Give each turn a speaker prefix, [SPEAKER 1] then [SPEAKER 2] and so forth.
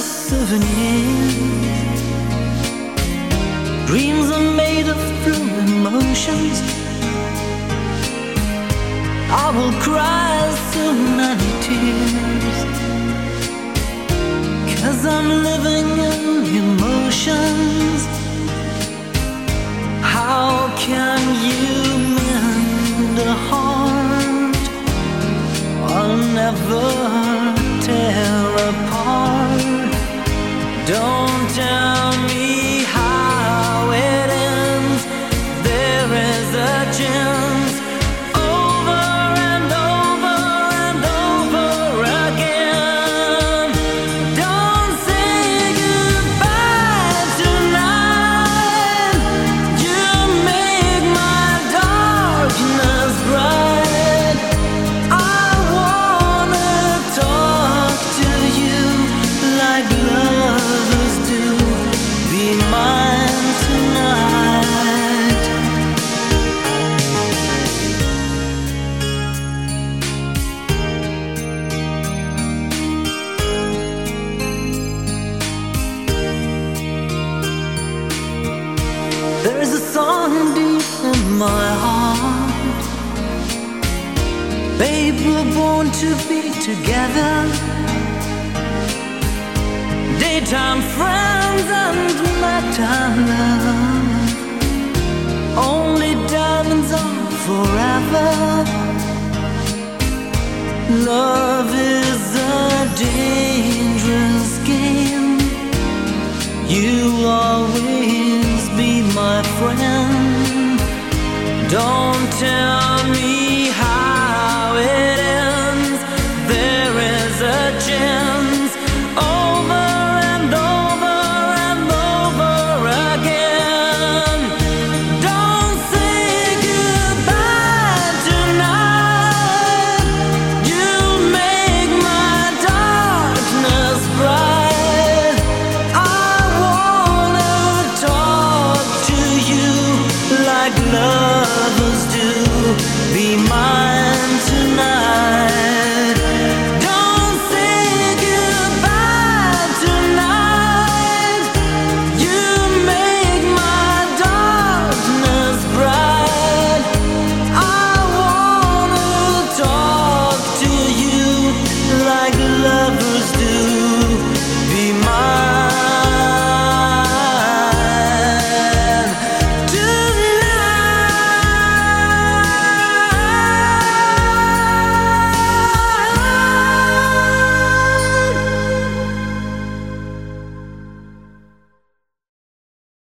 [SPEAKER 1] souvenirs. Dreams are made of true emotions. I will cry so many tears, 'cause I'm living in emotions. How can you mend a heart? I'll never tear apart. Don't tell me how it ends. There is a chance. Over and over and over again. Don't say goodbye tonight. You make my darkness bright. I wanna talk to you like lovers do. Be mine tonight. There's a song deep in my heart. Babe, we're born to be together. Daytime friends and nighttime love. Only diamonds are forever. Love is a dangerous game. You'll always be my friend. Don't tell me